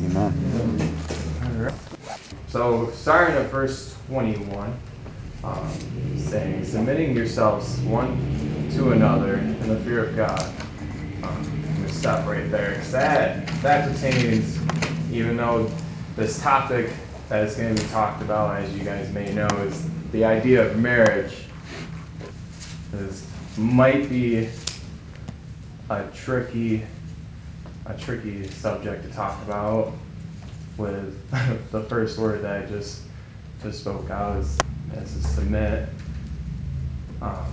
Amen. All right. So, starting at verse 21, saying, submitting yourselves one to another in the fear of God. I'm going to stop right there because that pertains, even though this topic that is going to be talked about, as you guys may know, is the idea of marriage. This might be a tricky subject to talk about with the first word that I just spoke out as a submit. Um,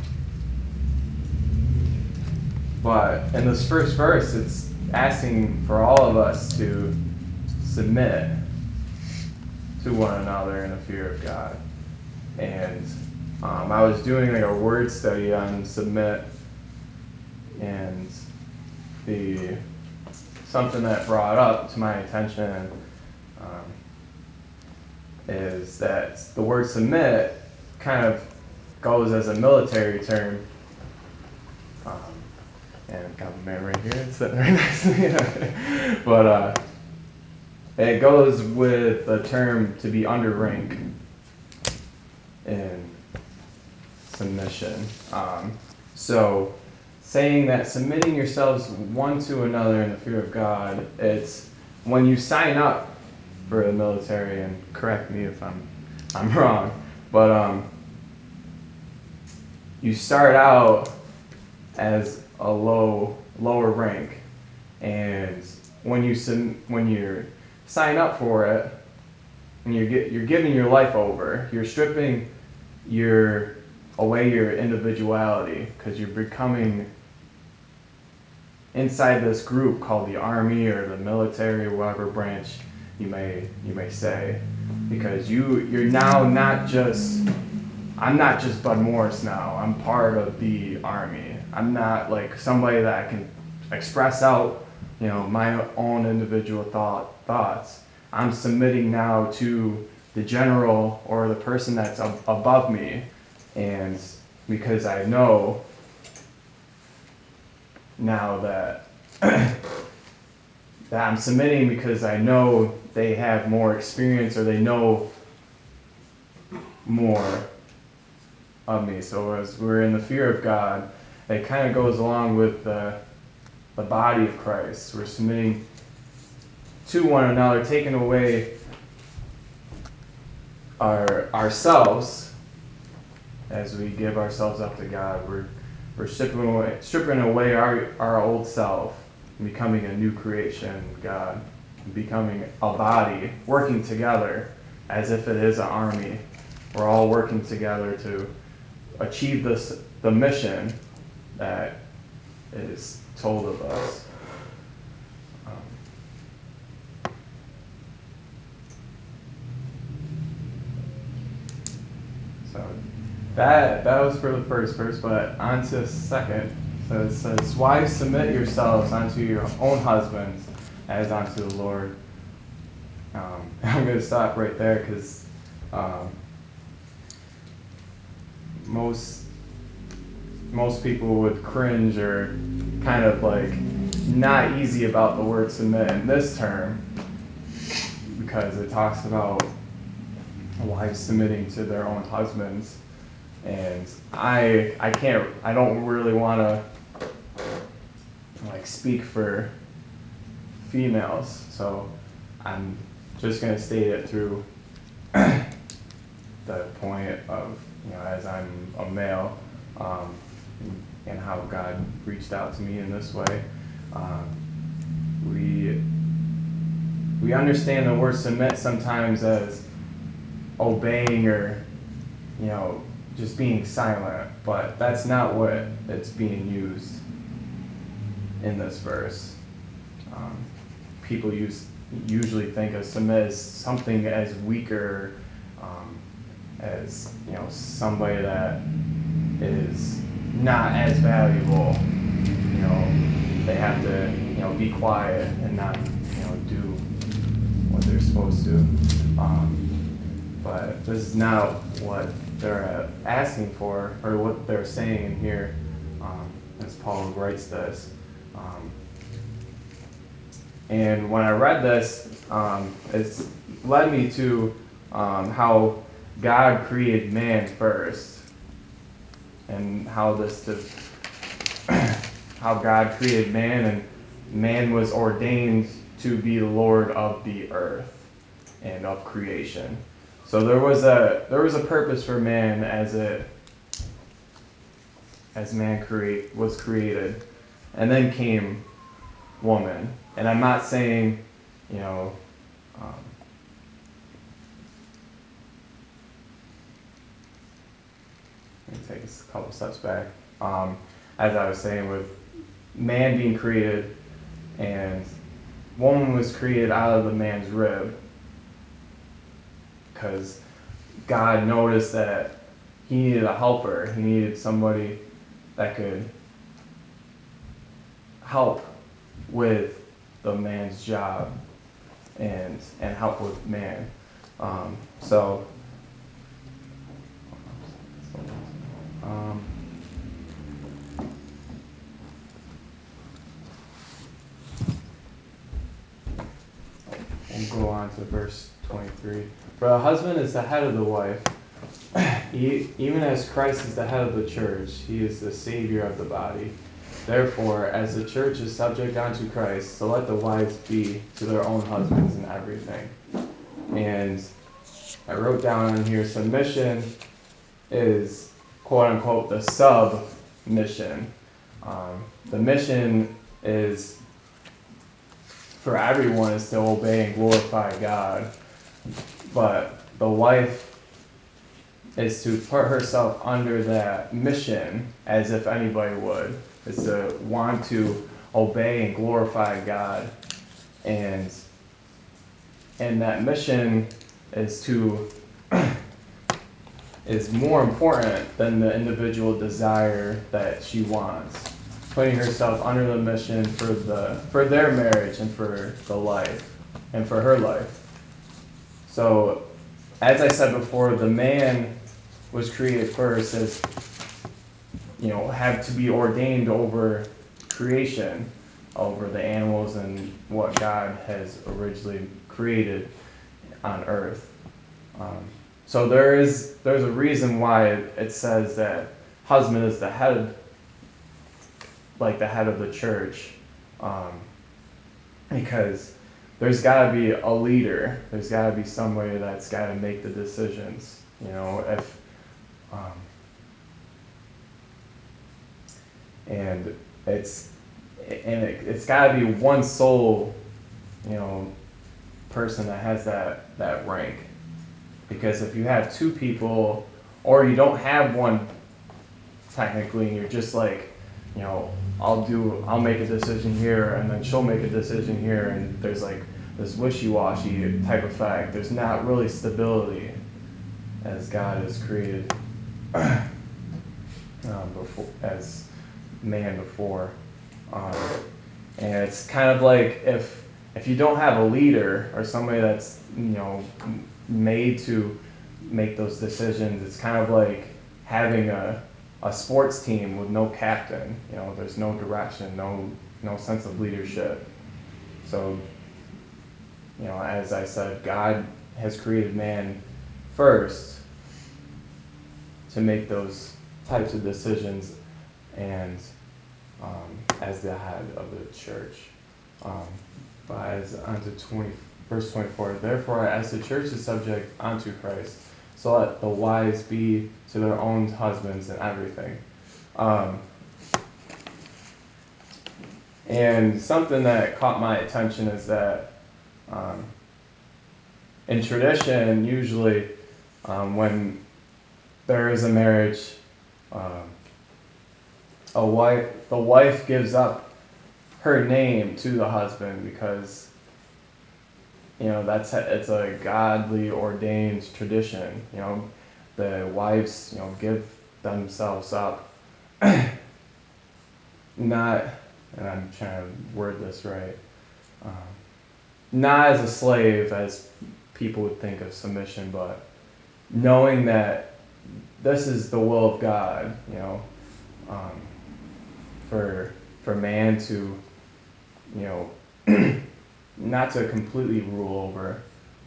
but in this first verse, it's asking for all of us to submit to one another in the fear of God. And I was doing like a word study on submit, and the something that brought up to my attention is that the word submit kind of goes as a military term. Um, and I've got a man right here sitting right next to me. But it goes with the term to be under rank in submission. So saying that submitting yourselves one to another in the fear of God, it's when you sign up for the military, and correct me if I'm wrong, but you start out as a lower rank, and when you sign up for it, and you're giving your life over, you're stripping away your individuality, because you're becoming inside this group called the army or the military, or whatever branch you may say, because you're now not just, I'm not just Bud Morris now. I'm part of the army. I'm not like somebody that I can express out, my own individual thoughts. I'm submitting now to the general or the person that's above me, and because I know now that that I'm submitting because I know they have more experience or they know more of me. So as we're in the fear of God, it kind of goes along with the body of Christ. We're submitting to one another, taking away ourselves as we give ourselves up to God. We're stripping away our old self, and becoming a new creation with God, and becoming a body, working together as if it is an army. We're all working together to achieve the mission that is told of us. So that was for the first verse, but on to the second. So it says, wives, submit yourselves unto your own husbands as unto the Lord. I'm going to stop right there because most people would cringe or kind of like not easy about the word submit in this term, because it talks about wives submitting to their own husbands, and I don't really want to like speak for females, so I'm just going to state it through the point of, as I'm a male, um, and how God reached out to me in this way. We understand the word submit sometimes as obeying or, just being silent, but that's not what it's being used in this verse. People usually think of submit as something as weaker, as somebody that is not as valuable. They have to be quiet and not do what they're supposed to. But this is not what they're asking for, or what they're saying in here, as Paul writes this. And when I read this, it's led me to how God created man first, and how how God created man, and man was ordained to be the Lord of the earth and of creation. So there was a purpose for man as man was created, and then came woman. And I'm not saying, you know, um, let me take a couple steps back. As I was saying, with man being created and woman was created out of the man's rib, because God noticed that he needed a helper. He needed somebody that could help with the man's job and help with man. So um, we'll go on to verse 23. For the husband is the head of the wife, even as Christ is the head of the church. He is the Savior of the body. Therefore, as the church is subject unto Christ, so let the wives be to their own husbands in everything. And I wrote down in here, submission is quote unquote the sub mission. The mission is for everyone is to obey and glorify God, but the wife is to put herself under that mission as if anybody would. Is to want to obey and glorify God, and that mission is to is more important than the individual desire that she wants. Putting herself under the mission for their marriage and for the life and for her life. So, as I said before, the man was created first as have to be ordained over creation, over the animals and what God has originally created on earth. So there's a reason why it says that husband is the head, like the head of the church, because there's got to be a leader. There's got to be somebody that's got to make the decisions. If um, and it's got to be one sole, person that has that rank. Because if you have two people, or you don't have one technically, and you're just like, I'll make a decision here, and then she'll make a decision here, and there's like this wishy-washy type effect. There's not really stability as God has created before, as man before, um, and it's kind of like if you don't have a leader or somebody that's made to make those decisions, it's kind of like having a sports team with no captain. There's no direction, no sense of leadership. So, as I said, God has created man first to make those types of decisions, and as the head of the church. But as onto verse 24, therefore, as the church is subject unto Christ, so let the wives be to their own husbands in everything. And something that caught my attention is that in tradition, usually when there is a marriage, the wife gives up her name to the husband because it's a godly ordained tradition. The wives give themselves up, not, and I'm trying to word this right, um, not as a slave as people would think of submission, but knowing that this is the will of God, um, for man to not to completely rule over,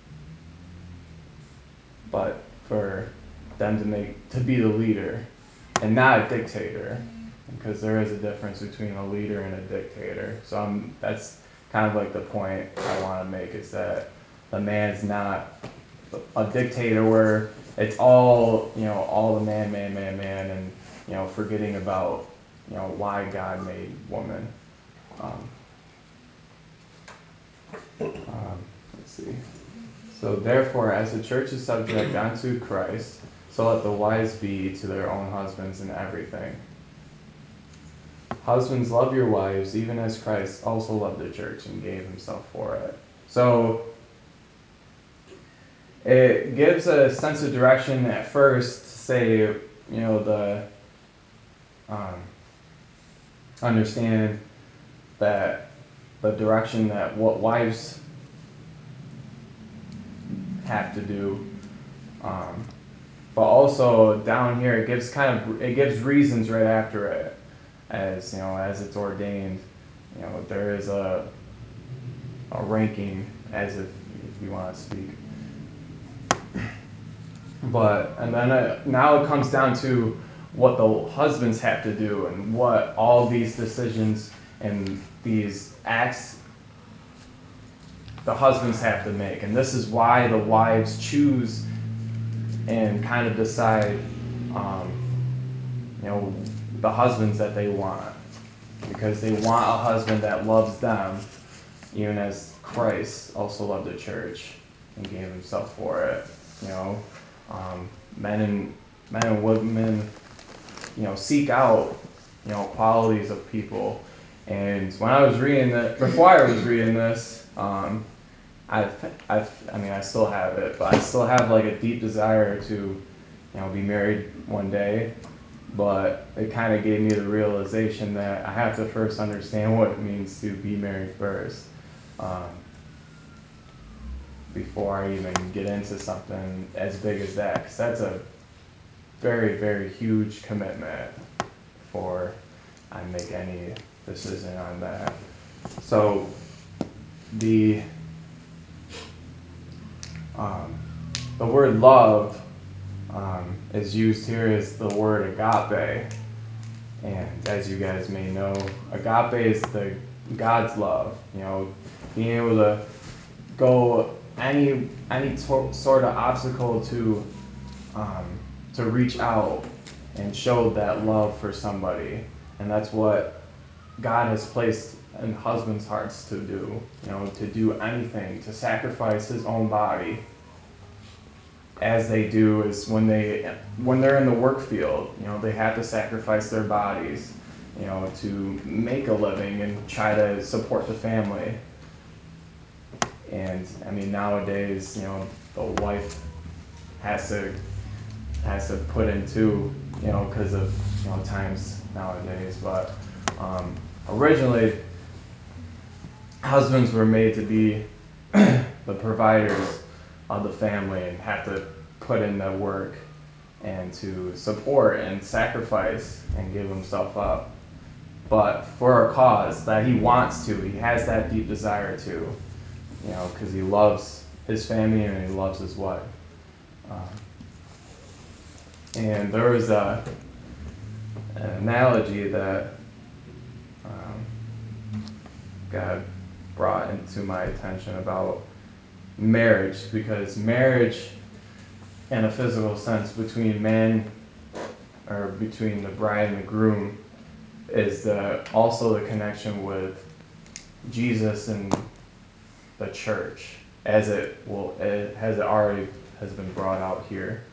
but for them to be the leader and not a dictator, because there is a difference between a leader and a dictator. So that's kind of like the point I want to make, is that the man is not a dictator where it's all the man, and forgetting about why God made woman. Um, let's see. So therefore, as the church is subject unto Christ, so let the wives be to their own husbands in everything. Husbands, love your wives, even as Christ also loved the church and gave himself for it. So it gives a sense of direction at first to say, the understand that the direction that what wives have to do, but also down here it gives reasons right after it, as it's ordained. There is a ranking, as if you want to speak. And then now it comes down to what the husbands have to do and what all these decisions and these acts the husbands have to make. And this is why the wives choose and kind of decide, the husbands that they want. Because they want a husband that loves them, even as Christ also loved the church and gave himself for it. Men and women, seek out, qualities of people. And when I was reading that, before I was reading this, I mean, I still have it, but I still have like a deep desire to, be married one day. But it kind of gave me the realization that I have to first understand what it means to be married first, before I even get into something as big as that, because that's a very, very huge commitment before I make any decision on that. So the the word love is used here as the word agape, and as you guys may know, agape is the God's love. Being able to go any sort of obstacle to reach out and show that love for somebody, and that's what God has placed in husbands' hearts to do. To do anything, to sacrifice His own body, as they do is when they're in the work field. They have to sacrifice their bodies, to make a living and try to support the family. And I mean, nowadays, the wife has to put in too, because of times nowadays. But originally, husbands were made to be the providers of the family and have to put in the work and to support and sacrifice and give himself up. But for a cause that he wants to, he has that deep desire to, because he loves his family and he loves his wife. And there was an analogy that God brought into my attention about marriage, because marriage, in a physical sense, between between the bride and the groom, is also the connection with Jesus and the church, as it already has been brought out here.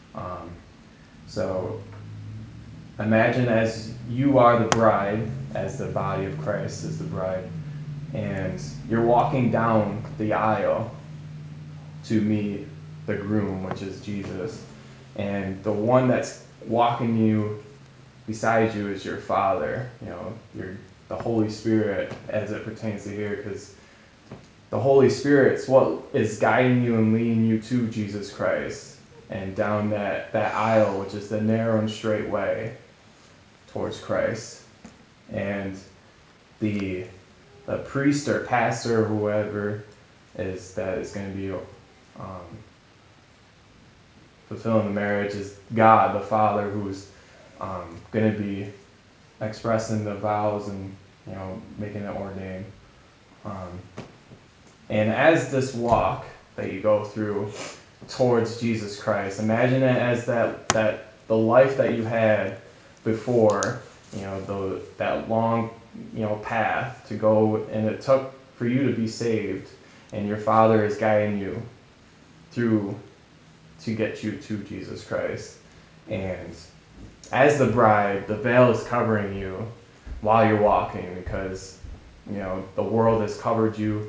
So imagine as you are the bride, as the body of Christ is the bride, and you're walking down the aisle to meet the groom, which is Jesus, and the one that's walking you beside you is your Father, the Holy Spirit, as it pertains to here, because the Holy Spirit's what is guiding you and leading you to Jesus Christ and down that aisle, which is the narrow and straight way towards Christ. And the the priest or pastor or whoever that is going to be fulfilling the marriage is God, the Father, who's going to be expressing the vows and making it ordained. And as this walk that you go through towards Jesus Christ, imagine it as that the life that you had before, that long path to go, and it took for you to be saved, and your Father is guiding you through to get you to Jesus Christ. And as the bride, the veil is covering you while you're walking, because the world has covered you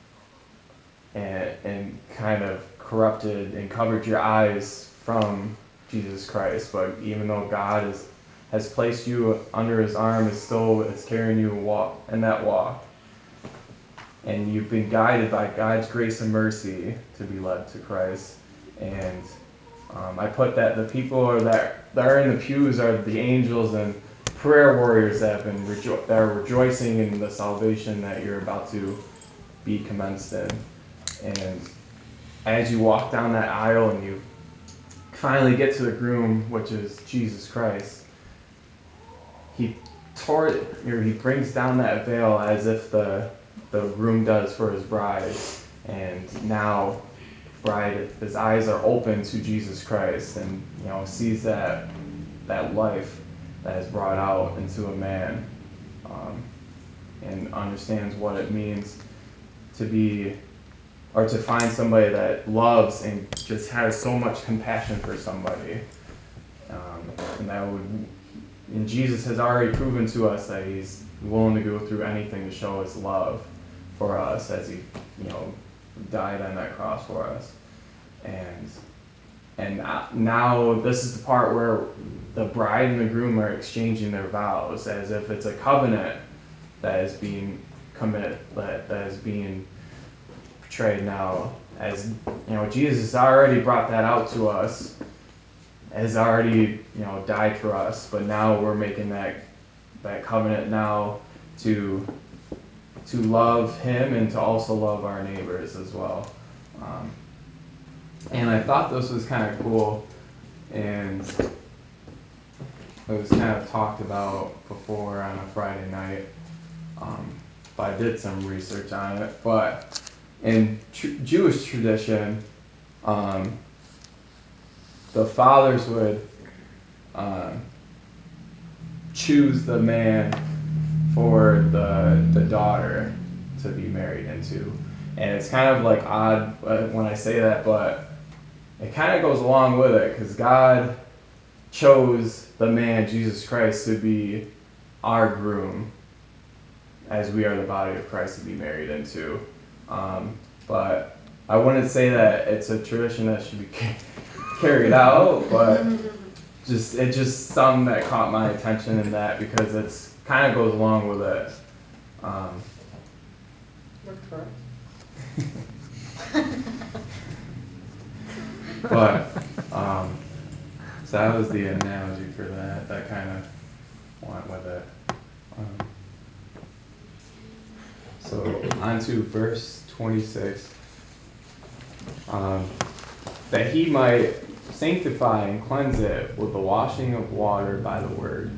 and kind of corrupted and covered your eyes from Jesus Christ. But even though God has placed you under his arm, it's carrying you in that walk. And you've been guided by God's grace and mercy to be led to Christ. And I put that the people that are in the pews are the angels and prayer warriors that are rejoicing in the salvation that you're about to be commenced in. And as you walk down that aisle and you finally get to the groom, which is Jesus Christ, he brings down that veil as if the groom does for his bride. And now his eyes are open to Jesus Christ, and sees that life that is brought out into a man, and understands what it means to be, or to find somebody that loves and just has so much compassion for somebody, and Jesus has already proven to us that he's willing to go through anything to show his love for us, as he died on that cross for us. And now this is the part where the bride and the groom are exchanging their vows, as if it's a covenant that is being committed, that is being portrayed now. As Jesus has already brought that out to us, has already died for us, but now we're making that covenant now to love him and to also love our neighbors as well. And I thought this was kind of cool, and it was kind of talked about before on a Friday night, but I did some research on it. But in Jewish tradition, the fathers would choose the man for the daughter to be married into. And it's kind of like odd when I say that, but it kind of goes along with it, because God chose the man, Jesus Christ, to be our groom, as we are the body of Christ to be married into. But I wouldn't say that it's a tradition that should be carried out, but it's just something that caught my attention in that, because it's kind of goes along with it. Worked for us. But so that was the analogy for that. That kind of went with it. So on to verse 26. That he might sanctify and cleanse it with the washing of water by the word.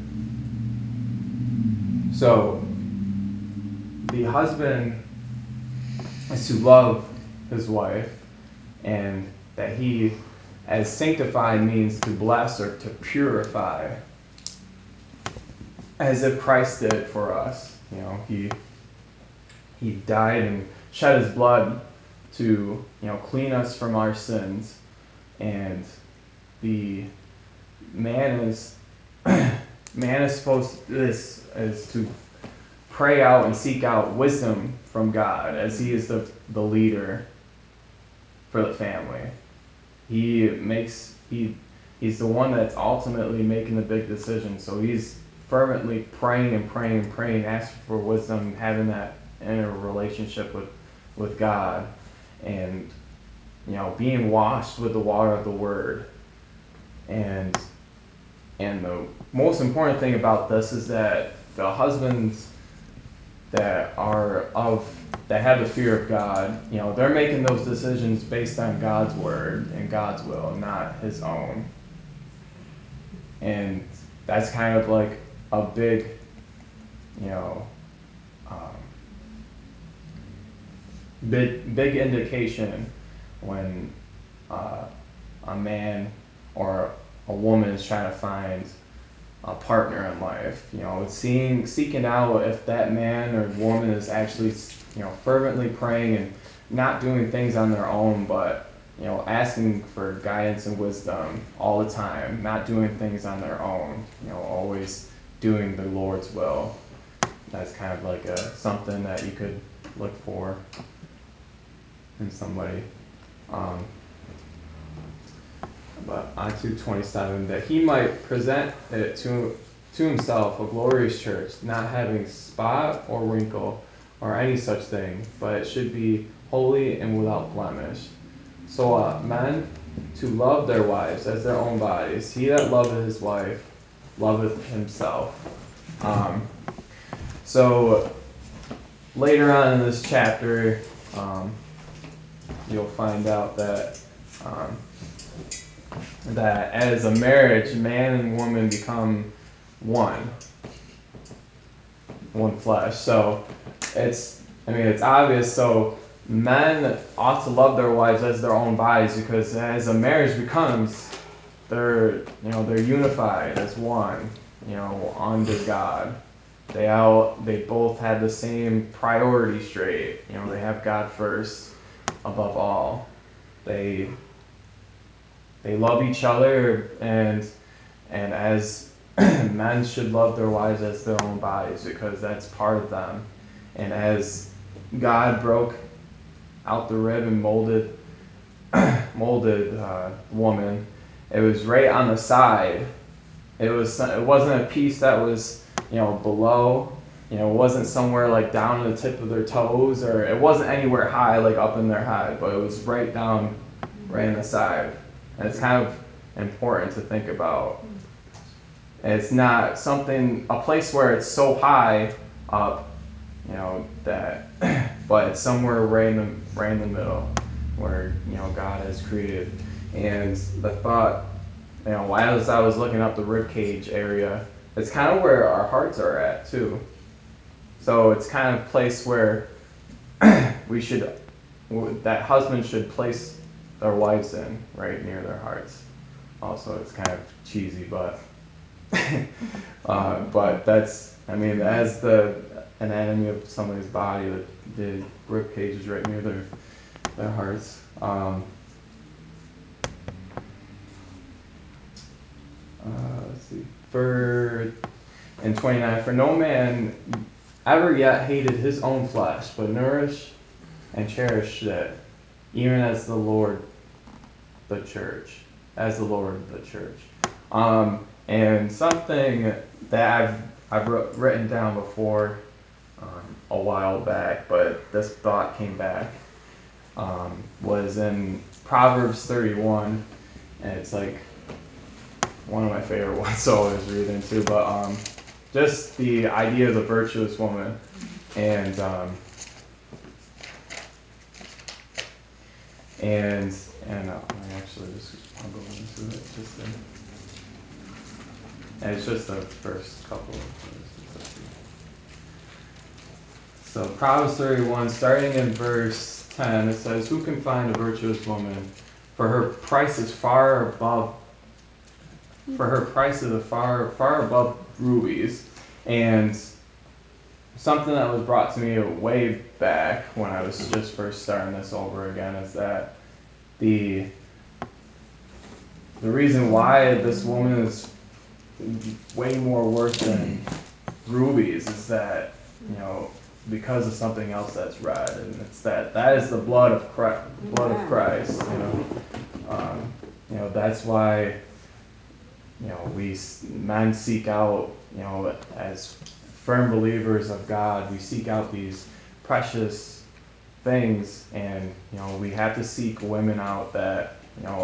So the husband is to love his wife, and that he, as sanctified, means to bless or to purify, as if Christ did it for us. He died and shed his blood to clean us from our sins, and the man is supposed is to pray out and seek out wisdom from God, as he is the leader for the family. He's the one that's ultimately making the big decision. So he's fervently praying and praying and praying, asking for wisdom, having that inner relationship with God, and being washed with the water of the word. And the most important thing about this is that the husband's that have the fear of God, they're making those decisions based on God's word and God's will, not his own. And that's kind of like a big, um, big indication when a man or a woman is trying to find a partner in life. Seeking out if that man or woman is actually, fervently praying and not doing things on their own, but asking for guidance and wisdom all the time, not doing things on their own. Always doing the Lord's will. That's kind of like something that you could look for in somebody. But on 2:27, that he might present it to himself a glorious church, not having spot or wrinkle or any such thing, but it should be holy and without blemish. So men to love their wives as their own bodies. He that loveth his wife loveth himself. So later on in this chapter, you'll find out that that as a marriage, man and woman become one flesh. So it's obvious. So men ought to love their wives as their own bodies, because as a marriage becomes, they're unified as one, under God. They both have the same priority straight. They have God first above all. They love each other, and as men should love their wives as their own bodies, because that's part of them. And as God broke out the rib and molded woman, it was right on the side. It wasn't a piece that was below. It wasn't somewhere like down to the tip of their toes, or it wasn't anywhere high like up in their head, but it was right on the side. And it's kind of important to think about. And it's not a place where it's so high up, that, but it's somewhere right in the middle, where God has created. And the thought, as I was looking up the rib cage area, it's kind of where our hearts are at too. So it's kind of a place where that husband should place their wives in, right near their hearts. Also, it's kind of cheesy, but but that's, as the anatomy of somebody's body, the rib cage is right near their hearts. Let's see. In 29, for no man ever yet hated his own flesh, but nourished and cherished it, even as the Lord the church. And something that I've written down before a while back, but this thought came back, was in Proverbs 31, and it's like one of my favorite ones to always read into, but just the idea of the virtuous woman, and I actually I'll go into it and it's just the first couple of verses. So Proverbs 31, starting in verse 10, it says, "Who can find a virtuous woman? For her price is far above far above rubies." And something that was brought to me way back when I was just first starting this over again is that the reason why this woman is way more worth than rubies is that, because of something else that's red, and it's that is the blood of Christ. That's why we men seek out, as firm believers of God, we seek out these precious things, and we have to seek women out that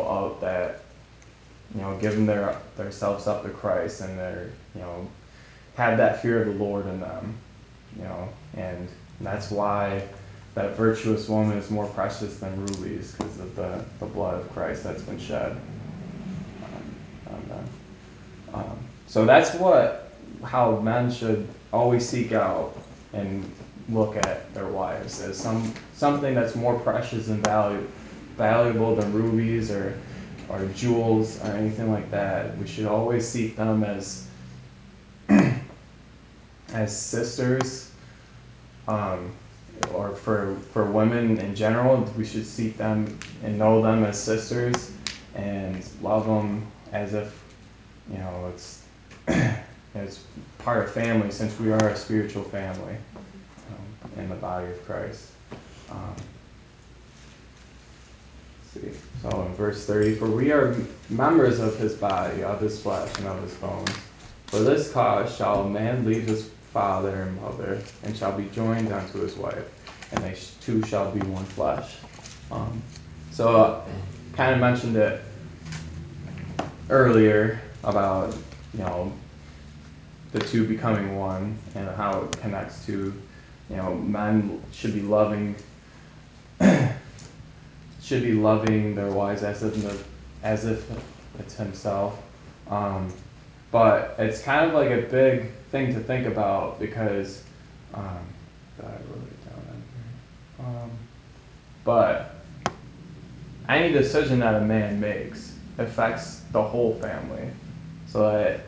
give them their selves up to Christ, and have that fear of the Lord in them. And that's why that virtuous woman is more precious than rubies because of the blood of Christ that's been shed on them. So that's how men should always seek out and look at their wives as something that's more precious and valuable than rubies or jewels or anything like that. We should always seek them as sisters, um, or for women in general. We should seek them and know them as sisters and love them as if it's it's part of family, since we are a spiritual family in the body of Christ. Um, let's see. So in verse 30, for we are members of his body, of his flesh, and of his bones. For this cause shall a man leave his father and mother, and shall be joined unto his wife, and they two shall be one flesh. So kind of mentioned it earlier about the two becoming one and how it connects to men should be loving their wives as if it's himself. But it's kind of like a big thing to think about because I wrote it down on here. But any decision that a man makes affects the whole family. So that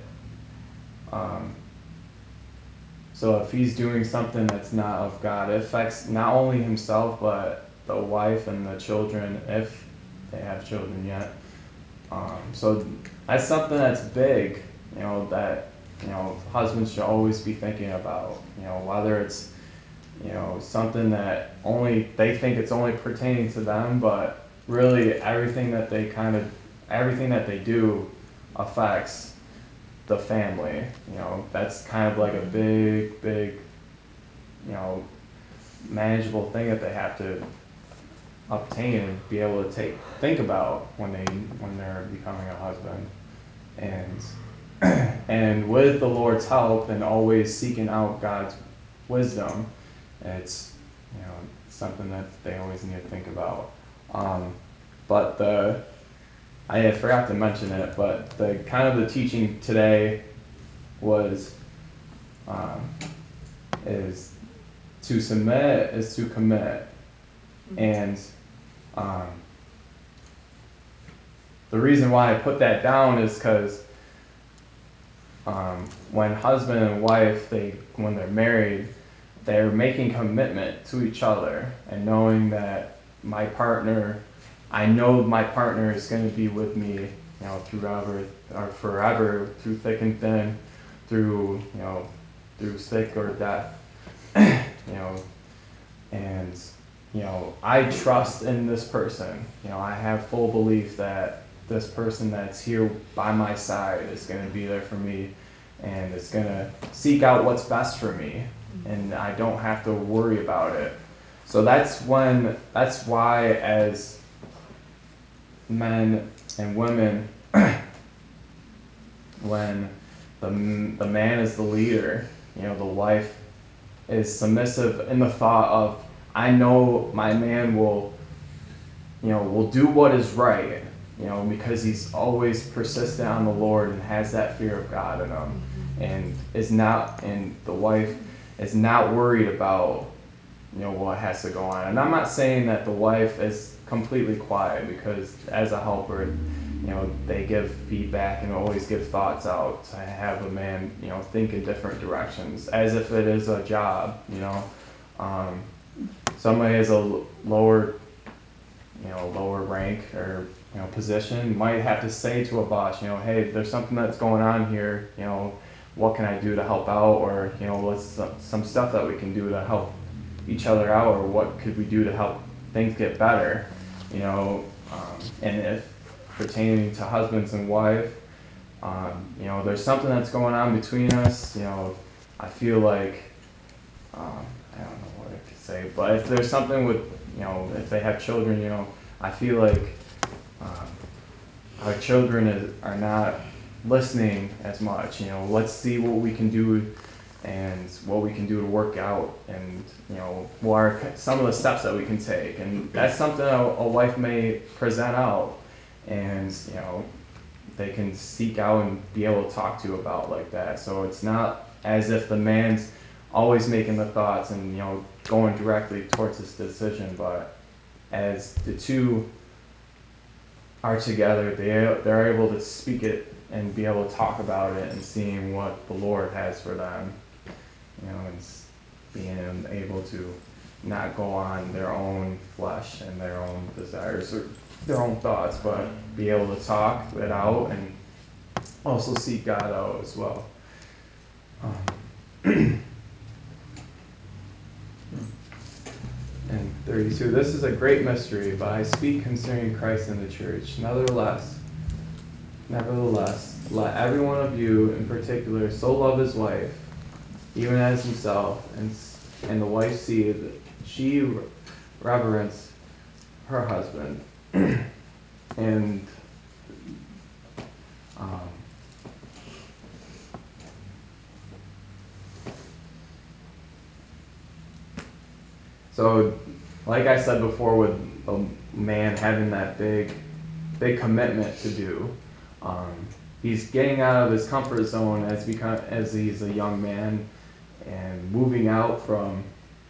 so if he's doing something that's not of God, it affects not only himself but the wife and the children if they have children yet. So that's something that's big, that husbands should always be thinking about. Whether it's something that only they think it's only pertaining to them, but really everything that they do affects the family. That's kind of like a big, manageable thing that they have to obtain and be able to think about when they're becoming a husband. And and with the Lord's help and always seeking out God's wisdom, it's something that they always need to think about. But I forgot to mention it, but the kind of the teaching today was is to submit is to commit, and the reason why I put that down is because when husband and wife when they're married, they're making commitment to each other and knowing that I know my partner is going to be with me, forever, through thick and thin, through sick or death, and I trust in this person. I have full belief that this person that's here by my side is going to be there for me and is going to seek out what's best for me, and I don't have to worry about it. So that's why as men and women, when the man is the leader, the wife is submissive in the thought of, I know my man will do what is right, because he's always persistent on the Lord and has that fear of God in him, and the wife is not worried about what has to go on. And I'm not saying that the wife is completely quiet, because as a helper, they give feedback and always give thoughts out to have a man, think in different directions, as if it is a job. Somebody has a lower rank or position might have to say to a boss, hey, there's something that's going on here. What can I do to help out, or what's some stuff that we can do to help each other out, or what could we do to help things get better. And if pertaining to husbands and wife, there's something that's going on between us. I feel like I don't know what I could say, but if there's something with if they have children, I feel like our children are not listening as much. Let's see what we can do and what we can do to work out, and what are some of the steps that we can take. And that's something a wife may present out, and they can seek out and be able to talk to about like that. So it's not as if the man's always making the thoughts and going directly towards this decision, but as the two are together, they're able to speak it and be able to talk about it and seeing what the Lord has for them, and being able to not go on their own flesh and their own desires or their own thoughts, but be able to talk it out and also seek God out as well. And 32, this is a great mystery, but I speak concerning Christ and the church. Nevertheless, let every one of you in particular so love his wife, even as himself, and the wife see that she reverence her husband. And so, like I said before, with a man having that big commitment to do, he's getting out of his comfort zone as he's a young man, and moving out from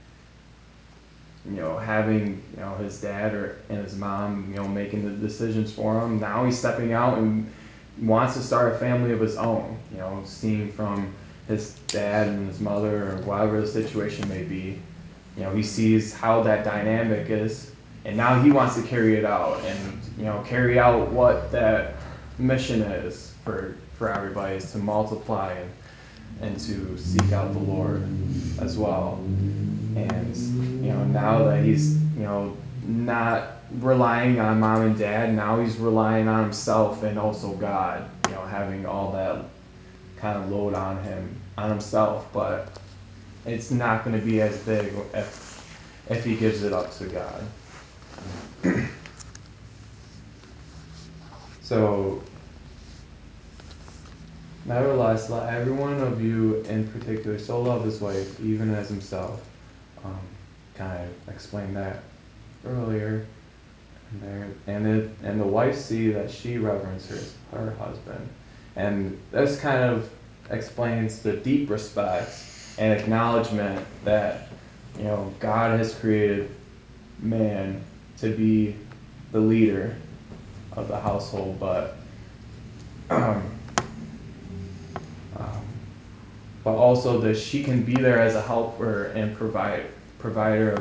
having his dad and his mom making the decisions for him. Now he's stepping out and wants to start a family of his own. Seeing from his dad and his mother or whatever the situation may be. He sees how that dynamic is, and now he wants to carry it out and carry out what that mission is for everybody, is to multiply and to seek out the Lord as well. And now that he's not relying on mom and dad, now he's relying on himself and also God. Having all that kind of load on himself, but it's not going to be as big if he gives it up to God. So, nevertheless, let every one of you in particular so love his wife, even as himself. Kind of explained that earlier. And the wife see that she reverences her husband. And this kind of explains the deep respect and acknowledgement that God has created man to be the leader of the household, but also that she can be there as a helper and provider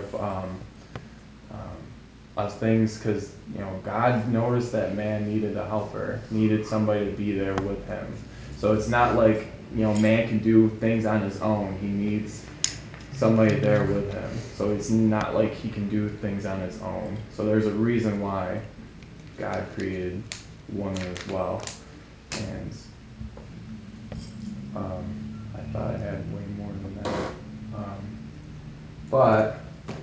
of things, because God noticed that man needed a helper, needed somebody to be there with him. So it's not like man can do things on his own. He needs somebody there with him. So it's not like he can do things on his own. So there's a reason why God created woman as well. And I thought I had way more than that. But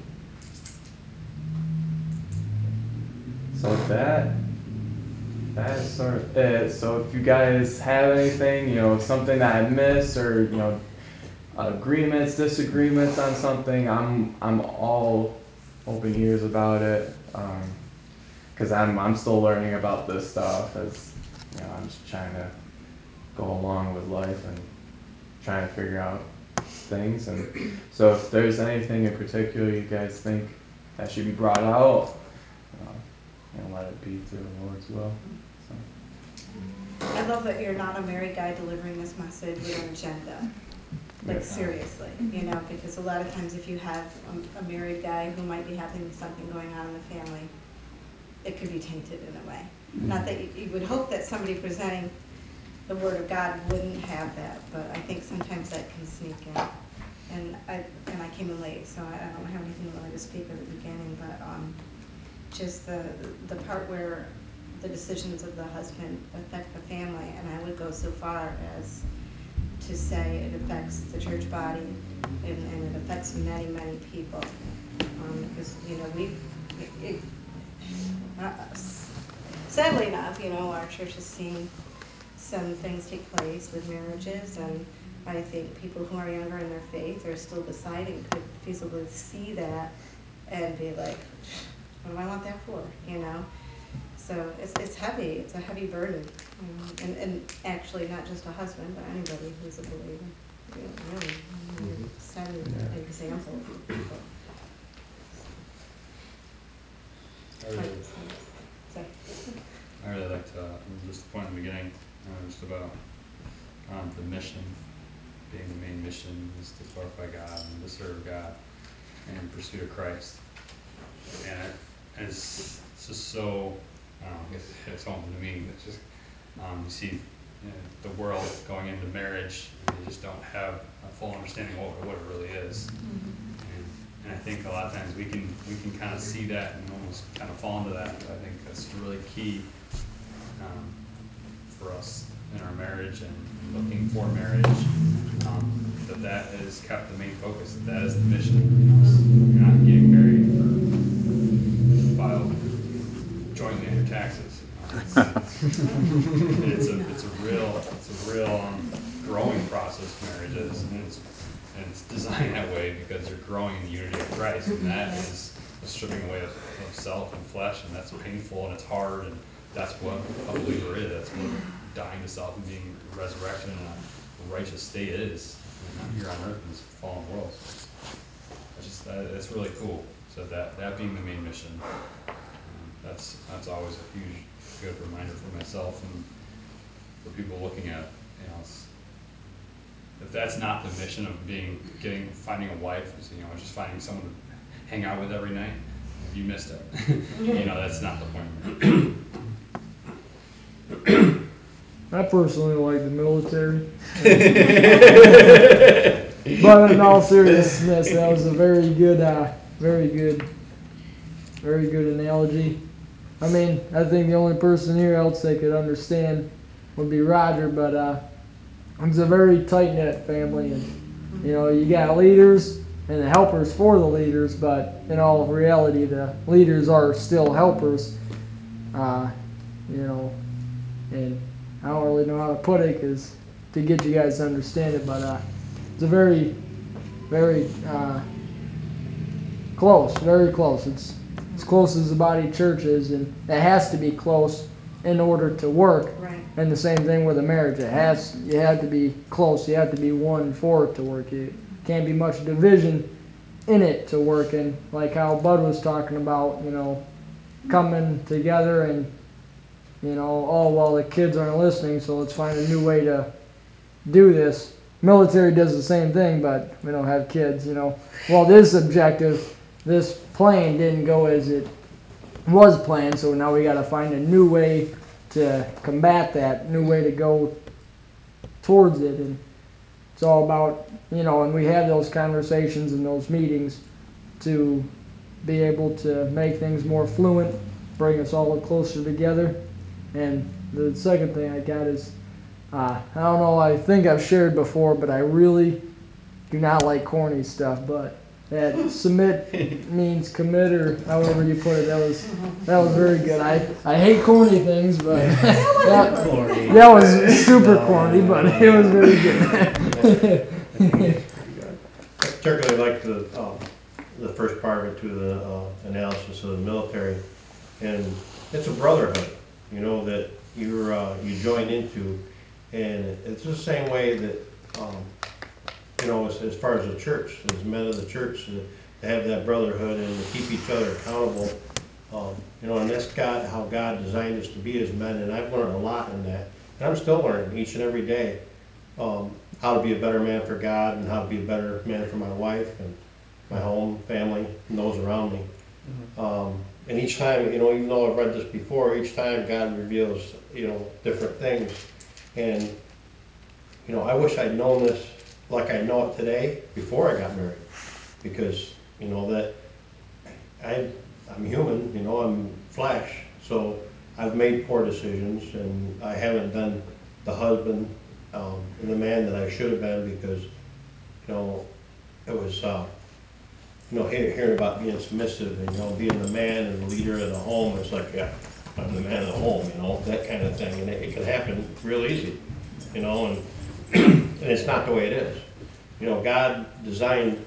so that's sort of it. So if you guys have anything, something that I missed, or agreements, disagreements on something, I'm all open ears about it. Because I'm still learning about this stuff, as I'm just trying to go along with life and trying to figure out things. And so if there's anything in particular you guys think that should be brought out, let it be through the Lord's will. So. I love that you're not a married guy delivering this message with an agenda. Like, seriously, because a lot of times if you have a married guy who might be having something going on in the family, it could be tainted in a way. Not that you would hope that somebody presenting the Word of God wouldn't have that, but I think sometimes that can sneak in. And I came in late, so I don't have anything really to speak at the beginning, but just the part where the decisions of the husband affect the family, and I would go so far as to say it affects the church body, and it affects many, many people. Because, sadly enough, our church has seen some things take place with marriages, and I think people who are younger in their faith are still deciding, could feasibly see that and be like, what do I want that for, you know? So it's heavy, it's a heavy burden, and actually not just a husband, but anybody who's a believer, really, you're setting an example for people. I really liked just the point in the beginning, just about the mission, being the main mission is to glorify God and to serve God and in pursuit of Christ. And it's just so, I don't know, it's home to me. It's just, you see the world going into marriage, and you just don't have a full understanding of what it really is. And I think a lot of times we can kind of see that and almost kind of fall into that. But I think that's really key for us in our marriage and looking for marriage. That is kept the main focus. That is the mission. You're not getting married for file jointly on your taxes. It's a real growing process. Marriage is, and it's designed that way because you're growing in the unity of Christ, and that is the stripping away of self and flesh, and that's painful and it's hard, and that's what a believer is. That's what dying to self and being resurrected in a righteous state is. Not here on earth in this fallen world. That's really cool. So that being the main mission, that's always a huge good reminder for myself and for people looking at it. If that's not the mission of finding a wife, is just finding someone to hang out with every night, you missed it. That's not the point. I personally like the military. But in all seriousness, that was a very good analogy. I mean, I think the only person here else that could understand would be Roger, but it's a very tight-knit family, and you got leaders and the helpers for the leaders, but in all reality, the leaders are still helpers, and I don't really know how to put it to get you guys to understand it, but it's a very, very close, very close. It's as close as the body of church is, and it has to be close in order to work. Right. And the same thing with a marriage. You have to be close. You have to be one for it to work. You can't be much division in it to work. And like how Bud was talking about, coming together and the kids aren't listening, so let's find a new way to do this. Military does the same thing, but we don't have kids, Well, this objective, this plan didn't go as it was planned, so now we got to find a new way to combat that, new way to go towards it. And it's all about, and we have those conversations and those meetings to be able to make things more fluent, bring us all closer together. And the second thing I got is, I don't know, I think I've shared before, but I really do not like corny stuff, but that submit means commit, or however you put it. That was very good. I hate corny things, but that was super corny, but it was very good. I particularly like the first part of it, too, the analysis of the military, and it's a brotherhood, that you join into, and it's the same way that as far as the church, as men of the church, to have that brotherhood and to keep each other accountable, and that's how God designed us to be as men, and I've learned a lot in that, and I'm still learning each and every day how to be a better man for God and how to be a better man for my wife and my home, family, and those around me. And each time, even though I've read this before, each time God reveals, different things, and I wish I'd known this like I know it today before I got married, because that I'm human, I'm flesh, so I've made poor decisions, and I haven't been the husband and the man that I should have been, because it was hearing about being submissive and being the man and the leader of the home. It's like, yeah, I'm the man of the home, that kind of thing, and it can happen real easy, and And it's not the way it is. You know, God designed,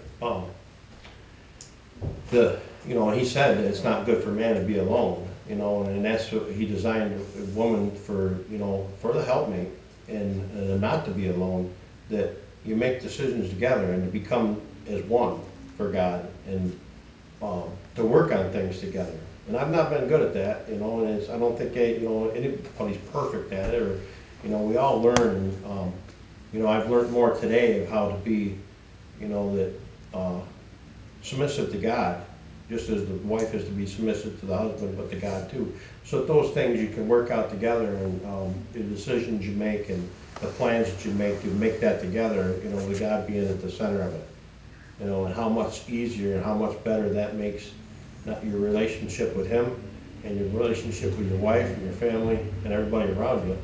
he said that it's not good for man to be alone, you know, and that's what he designed a woman for, you know, for the helpmate and not to be alone, that you make decisions together and to become as one for God and to work on things together. And I've not been good at that, you know, and I don't think, anybody's perfect at it, or, you know, we all learn, and, you know, I've learned more today of how to be, you know, that submissive to God, just as the wife is to be submissive to the husband, but to God too. So those things you can work out together, and the decisions you make and the plans that you make that together, you know, with God being at the center of it. You know, and how much easier and how much better that makes your relationship with Him and your relationship with your wife and your family and everybody around you.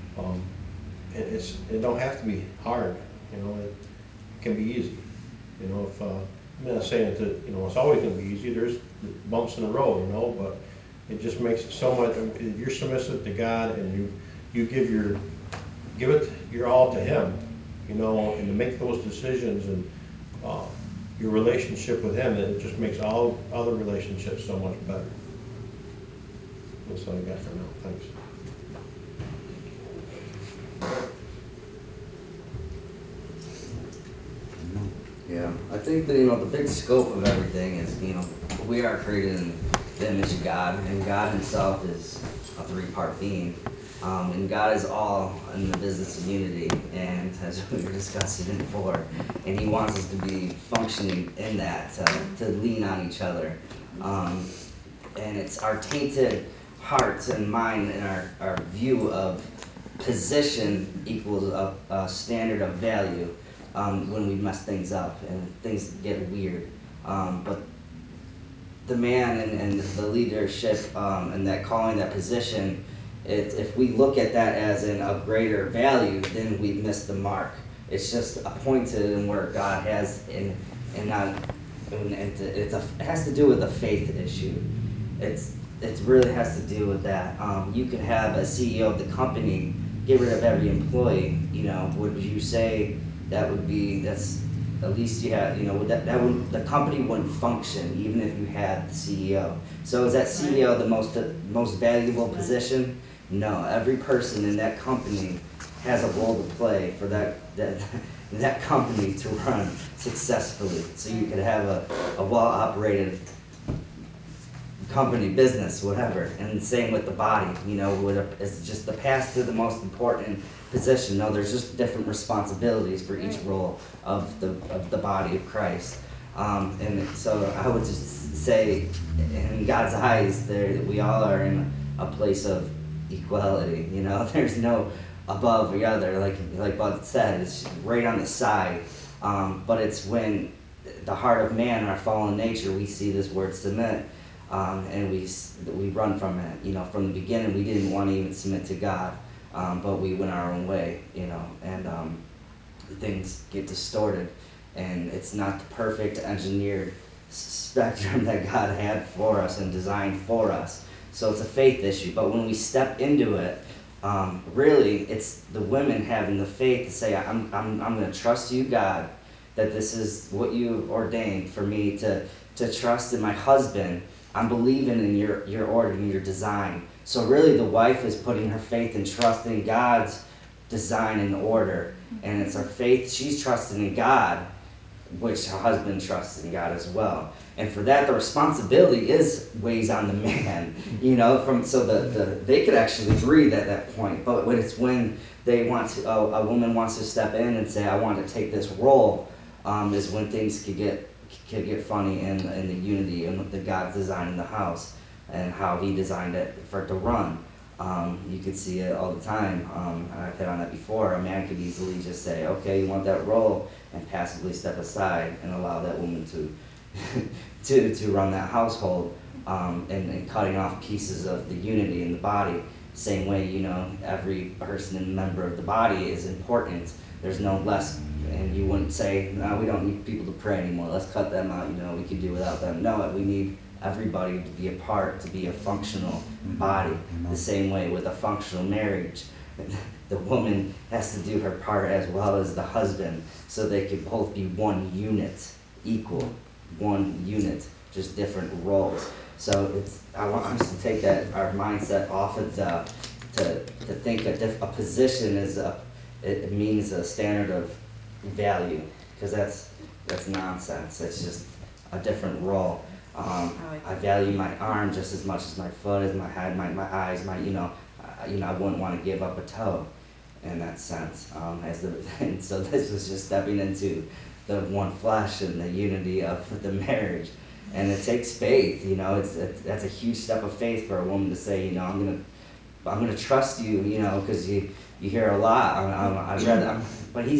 It don't have to be hard, you know, it can be easy. You know, I'm not saying that, you know, it's always gonna be easy, there's bumps in the road, you know, but it just makes it so much, if you're submissive to God and you give it your all to Him, you know, and to make those decisions and your relationship with Him, it just makes all other relationships so much better. That's all I got for now, thanks. Yeah, I think that, the big scope of everything is, we are created in the image of God, and God Himself is a three-part being. And God is all in the business of unity, and as we were discussing before, and He wants us to be functioning in that, to lean on each other. And it's our tainted hearts and mind and our view of position equals a standard of value when we mess things up and things get weird. But the man and the leadership and that calling, that position, if we look at that as a greater value, then we've missed the mark. It's just appointed in where God has, it has to do with the faith issue. It really has to do with that. You could have a CEO of the company get rid of every employee. Would you say that's at least you have, the company wouldn't function even if you had the CEO. So is that CEO the most valuable position? No, every person in that company has a role to play for that company to run successfully. So you could have a well-operated company, business, whatever. And the same with the body, it's just the pastor the most important position. No, there's just different responsibilities for each role of the body of Christ. And so I would just say, in God's eyes, we all are in a place of equality. There's no above the other, like Bud said, it's right on the side. But it's when the heart of man, our fallen nature, we see this word submit, and we run from it. From the beginning, we didn't want to even submit to God, but we went our own way, and things get distorted, and it's not the perfect engineered spectrum that God had for us and designed for us. So it's a faith issue. But when we step into it, really, it's the women having the faith to say, I'm going to trust you, God, that this is what you ordained for me to trust in my husband. I'm believing in your order and your design. So really the wife is putting her faith and trust in God's design and order. And it's her faith, she's trusting in God, which her husband trusts in God as well. And for that, the responsibility weighs on the man, they could actually breathe at that point. But when it's when they want to, a woman wants to step in and say, I want to take this role, is when things could get funny in the unity and the God's design in the house and how He designed it for it to run. You could see it all the time. I've hit on that before. A man could easily just say, okay, you want that role, and passively step aside and allow that woman to to run that household, and cutting off pieces of the unity in the body. Same way, every person and member of the body is important. There's no less, and you wouldn't say, no, we don't need people to pray anymore. Let's cut them out, we can do without them. No, we need everybody to be a part, to be a functional body. The same way with a functional marriage, the woman has to do her part as well as the husband, so they could both be one unit, equal, one unit, just different roles. So I want us to take our mindset off of to think a position is it means a standard of value, because that's nonsense. It's just a different role. I value my arm just as much as my foot, as my head, my eyes, I wouldn't want to give up a toe in that sense. And so this was just stepping into the one flesh and the unity of the marriage. And it takes faith, that's a huge step of faith for a woman to say, I'm gonna trust you, because you hear a lot. But he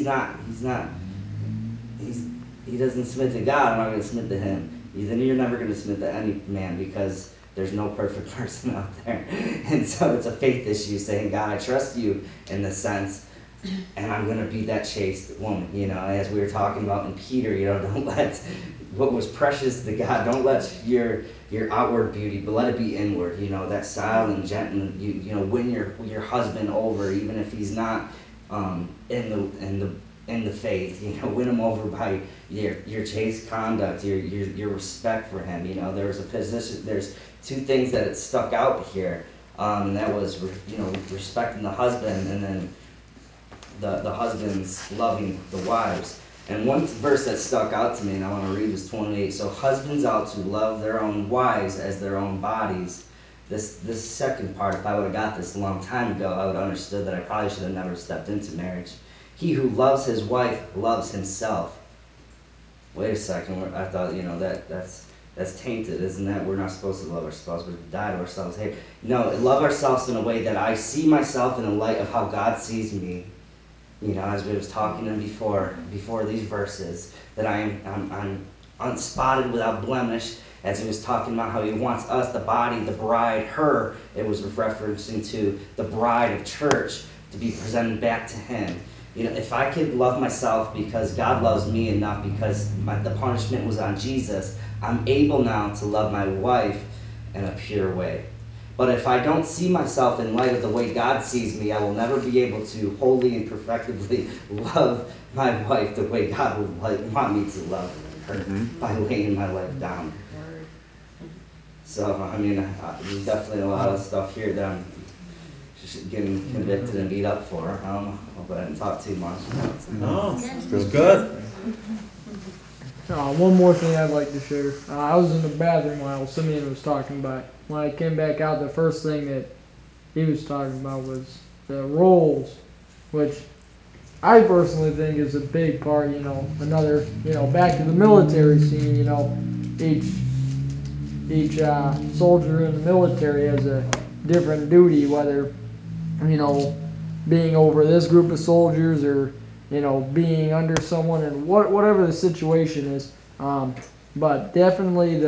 doesn't submit to God. I'm not gonna submit to him. Then you're never gonna submit to any man, because there's no perfect person out there. And so it's a faith issue, saying, God, I trust you in this sense, and I'm gonna be that chaste woman. As we were talking about in Peter, don't let what was precious to God, don't let your outward beauty, but let it be inward. That silent, gentle. Win your husband over, even if he's not in the faith. Win him over by your chaste conduct, your respect for him. There was a position. There's two things that it stuck out here, and that was respecting the husband, and then the husbands loving the wives. And one verse that stuck out to me, and I want to read, is 28. So husbands ought to love their own wives as their own bodies. This second part, if I would have got this a long time ago, I would have understood that I probably should have never stepped into marriage. He who loves his wife loves himself. Wait a second, I thought, that's tainted, isn't that? We're not supposed to love our spouse, we're to die to ourselves. Hey, no, love ourselves in a way that I see myself in the light of how God sees me. As we was talking before these verses, that I'm unspotted, without blemish, as he was talking about how he wants us, the body, the bride, her, it was referencing to the bride of church, to be presented back to him. If I could love myself because God loves me and not because the punishment was on Jesus, I'm able now to love my wife in a pure way. But if I don't see myself in light of the way God sees me, I will never be able to wholly and perfectively love my wife the way God would want me to love her, by laying my life down. So, there's definitely a lot of stuff here that I'm just getting convicted and beat up for. Hope I didn't talk too much. No, it's good. One more thing I'd like to share. I was in the bathroom while Simeon was talking about it. When I came back out, the first thing that he was talking about was the roles, which I personally think is a big part. Another, back to the military scene. Each soldier in the military has a different duty, whether being over this group of soldiers or being under someone, and whatever the situation is. But definitely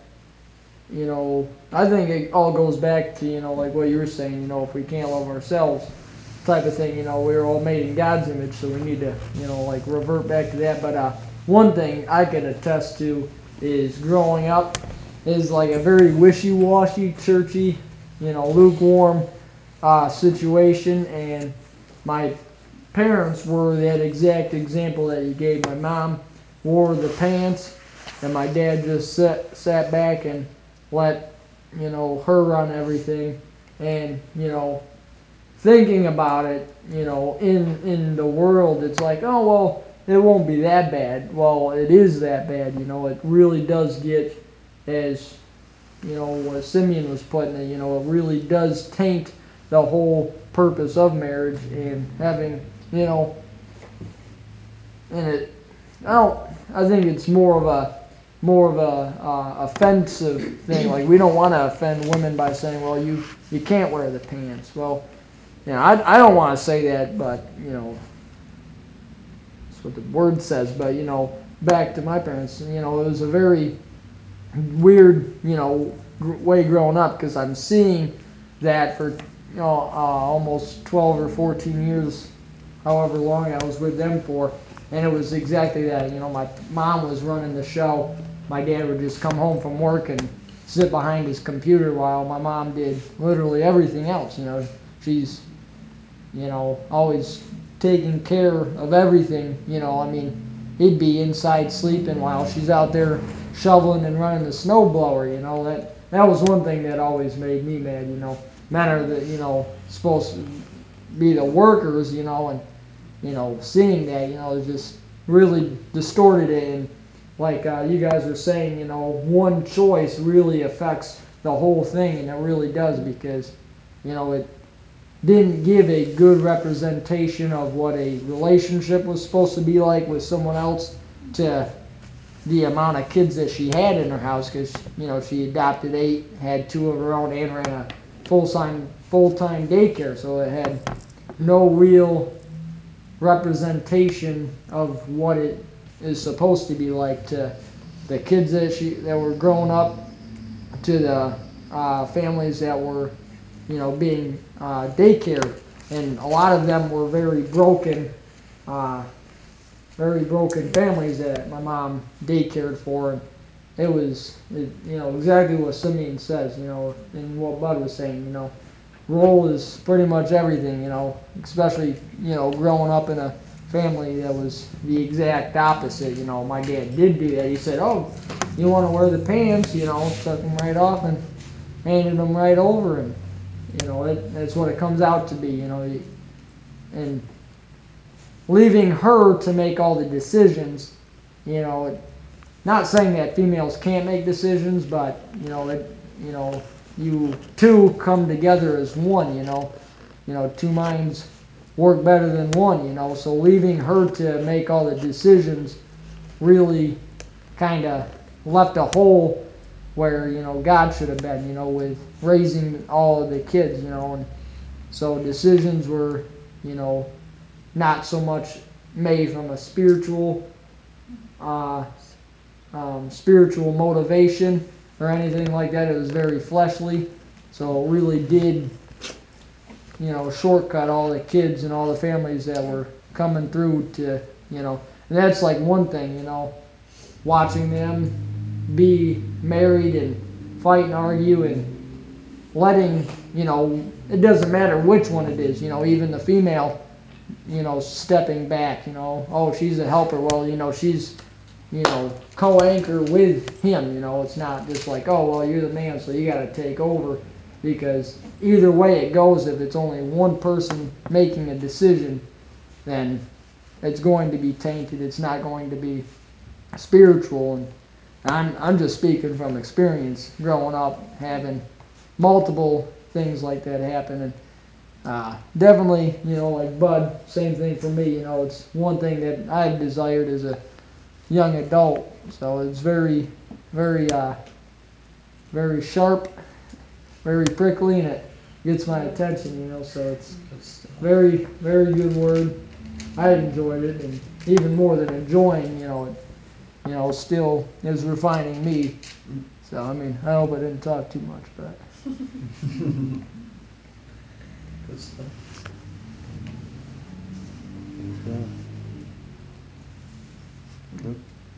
I think it all goes back to, like what you were saying, if we can't love ourselves type of thing, we're all made in God's image, so we need to, revert back to that. But one thing I can attest to is growing up is like a very wishy-washy, churchy, lukewarm situation, and my parents were that exact example that you gave. My mom wore the pants, and my dad just sat back and let her run everything. And thinking about it, in the world, it's like, oh well, it won't be that bad. Well, it is that bad. It really does get, as what Simeon was putting it. It really does taint the whole purpose of marriage, and having and it. I think it's more of a offensive thing. Like, we don't want to offend women by saying, well, you can't wear the pants. Well, I don't want to say that, but that's what the word says. But back to my parents, it was a very weird way growing up, because I'm seeing that for almost 12 or 14 years, however long I was with them for. And it was exactly that. My mom was running the show. My dad would just come home from work and sit behind his computer while my mom did literally everything else. She's you know, always taking care of everything, you know, I mean, he'd be inside sleeping while she's out there shoveling and running the snow blower, you know, that was one thing that always made me mad, you know. Men are the, you know, supposed to be the workers, you know, and, you know, seeing that, you know, it just really distorted it. And like you guys were saying, you know, one choice really affects the whole thing, and it really does, because, you know, it didn't give a good representation of what a relationship was supposed to be like with someone else, to the amount of kids that she had in her house, because, you know, she adopted 8, had 2 of her own, and ran a full-time daycare, so it had no real representation of what it is supposed to be like to the kids that were growing up, to the families that were, you know, being daycare, and a lot of them were uh, very broken families that my mom daycared for. And it was, you know, exactly what Simeon says, you know, and what Bud was saying, you know, role is pretty much everything, you know, especially, you know, growing up in a family that was the exact opposite. You know, my dad did do that. He said, oh, you want to wear the pants, you know, took them right off and handed them right over, and, you know, that's what it comes out to be, you know, and leaving her to make all the decisions, you know, not saying that females can't make decisions, but, you know, you two come together as one, you know, 2 minds work better than one, you know, so leaving her to make all the decisions really kind of left a hole where, you know, God should have been, you know, with raising all of the kids, you know, and so decisions were, you know, not so much made from a spiritual motivation or anything like that. It was very fleshly, so it really did, you know, shortcut all the kids and all the families that were coming through to, you know, and that's like one thing, you know, watching them be married and fight and argue, and letting, you know, it doesn't matter which one it is, you know, even the female, you know, stepping back, you know, oh, she's a helper, well, you know, she's, you know, co-anchor with him, you know, it's not just like, oh, well, you're the man, so you got to take over, because either way it goes, if it's only one person making a decision, then it's going to be tainted, it's not going to be spiritual. And I'm just speaking from experience, growing up, having multiple things like that happen. And definitely, you know, like Bud, same thing for me, you know, it's one thing that I desired as a young adult, so it's very, very sharp, very prickly, and it gets my attention, you know, so it's very, very good word. I enjoyed it, and even more than enjoying, you know, it still is refining me. So, I mean, I hope I didn't talk too much, but. Good stuff. Good.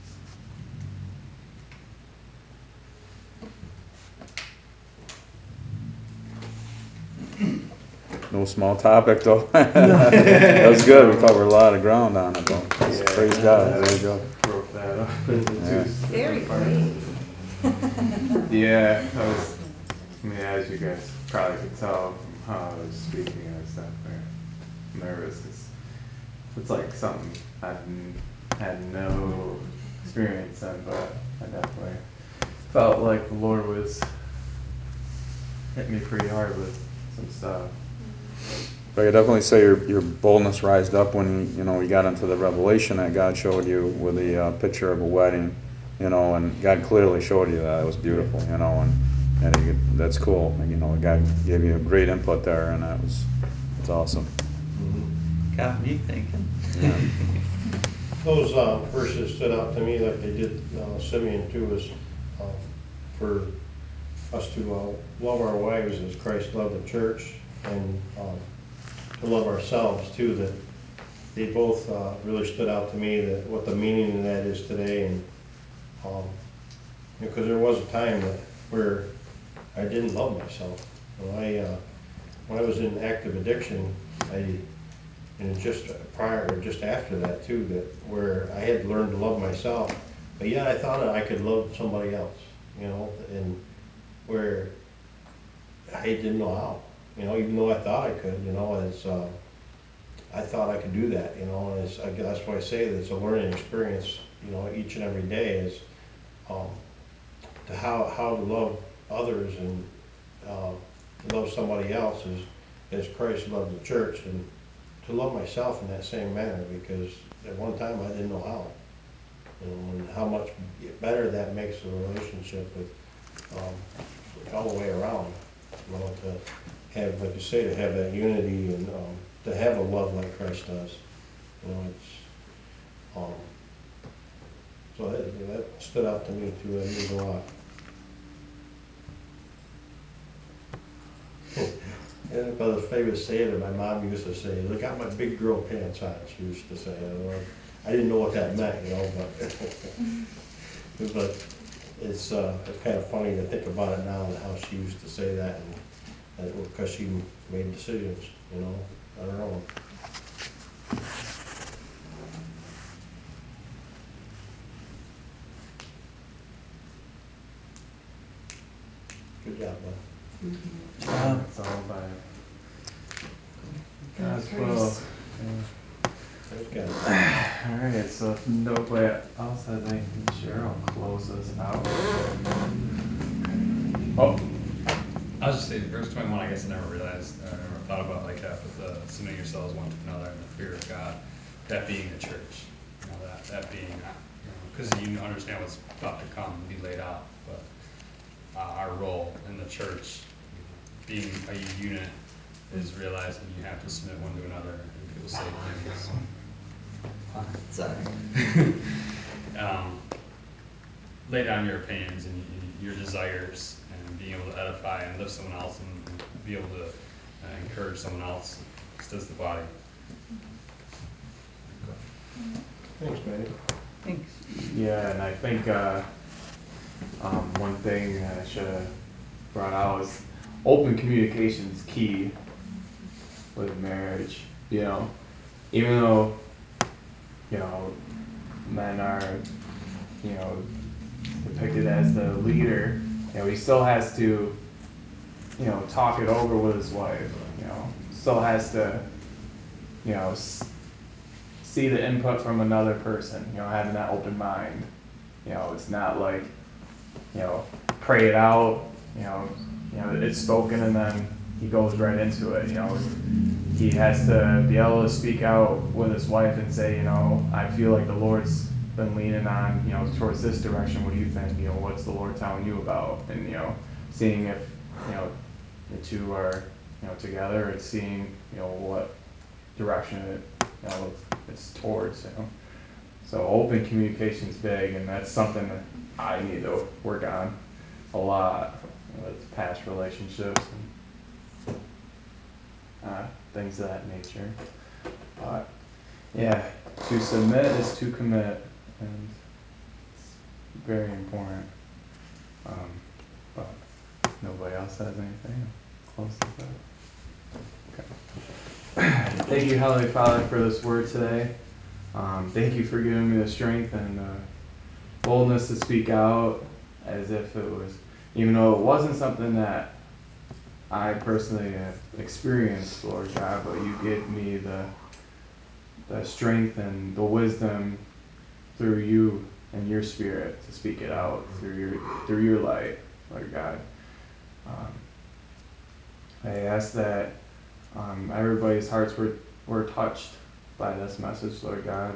No small topic though. That was good. We covered a lot of ground on it though. Praise God. There you go. Broke that up into Yeah. two Very parts. brave. Yeah, I mean, as you guys probably could tell from how I was speaking, I was definitely nervous. It's like something had no experience in, but I definitely felt like the Lord was hitting me pretty hard with some stuff. But I could definitely say your boldness rised up when you got into the revelation that God showed you with the picture of a wedding, and God clearly showed you that. It was beautiful, and that's cool. And, God gave you a great input there, and it's awesome. Got me thinking. Yeah. Those verses stood out to me like they did Simeon too, is for us to love our wives as Christ loved the church, and to love ourselves too. That they both really stood out to me, that what the meaning of that is today. And because there was a time where I didn't love myself. when I was in active addiction, and just prior, or just after that too, that where I had learned to love myself, but yet I thought I could love somebody else, and where I didn't know how, even though I thought I could, I thought I could do that, that's why I say that it's a learning experience, each and every day is, to how to love others and, love somebody else as Christ loved the church, and to love myself in that same manner, because at one time I didn't know how. And how much better that makes the relationship with, all the way around, to have, like you say, to have that unity and, to have a love like Christ does. It's, so that stood out to me too, that means a lot. And by the famous saying that my mom used to say, "Look, I got my big girl pants on," she used to say. I didn't know what that meant, but it's kind of funny to think about it now and how she used to say that, and because she made decisions, I don't know. Good job, bud. It's all by God's will. Praise God. Alright, so if nobody else has anything to share, I'll close this out. Oh, I was just saying, verse 21, I guess I never realized, or never thought about like that, with the submitting yourselves one to another and the fear of God, that being the church, that being, because you understand what's about to come and be laid out, but our role in the church, being a unit, is realizing you have to submit one to another, and people say things. Sorry. Lay down your opinions and your desires, and being able to edify and lift someone else, and be able to encourage someone else, just as the body. Thanks, Manny. Thanks. yeah, and I think one thing I should have brought out is open communication is key with marriage. Even though men are depicted as the leader, he still has to talk it over with his wife. Still has to see the input from another person. Having that open mind. It's not like pray it out. It's spoken and then he goes right into it. He has to be able to speak out with his wife and say, I feel like the Lord's been leaning on, towards this direction. What do you think? What's the Lord telling you about? And, seeing if, the two are, together, and seeing, what direction it's towards, So open communication is big, and that's something that I need to work on a lot with past relationships and things of that nature. But yeah, to submit is to commit, and it's very important. But if nobody else has anything, I'll close this out. Okay. Thank you, Heavenly Father, for this word today. Thank you for giving me the strength and boldness to speak out as if it was, even though it wasn't something that I personally have experienced, Lord God, but you gave me the strength and the wisdom through you and your spirit to speak it out through your light, Lord God. I ask that everybody's hearts were touched by this message, Lord God.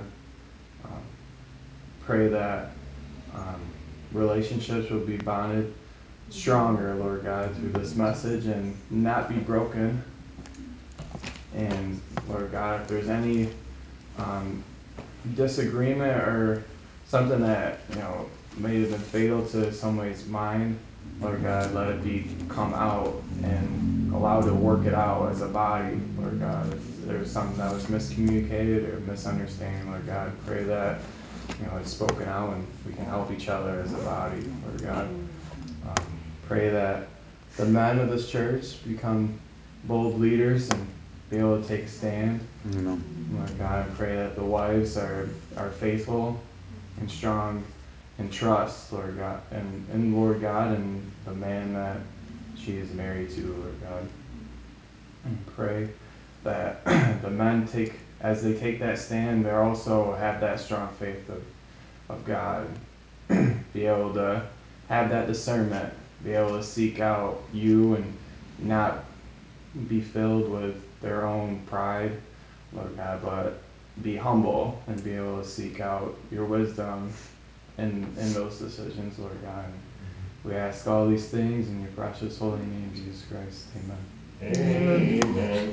Pray that relationships will be bonded stronger, Lord God, through this message and not be broken. And Lord God, if there's any disagreement or something that may have been fatal to somebody's mind, Lord God, let it come out and allow to work it out as a body, Lord God. If there's something that was miscommunicated or misunderstanding, Lord God, pray that it's spoken out and we can help each other as a body, Lord God. Pray that the men of this church become bold leaders and be able to take a stand. You know. Lord God, I pray that the wives are faithful and strong and trust, Lord God, and Lord God, and the man that she is married to, Lord God. And pray that the men as they take that stand, they also have that strong faith of God. Be able to have that discernment, be able to seek out you and not be filled with their own pride, Lord God, but be humble and be able to seek out your wisdom in those decisions, Lord God. And we ask all these things in your precious holy name, Jesus Christ. Amen. Amen.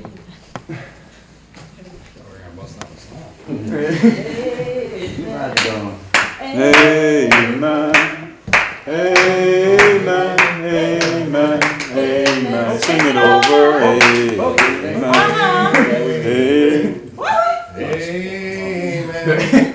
We're gonna bust out the song. Keep on going. Amen. Amen. Amen. Amen. Sing it over. Amen. Amen.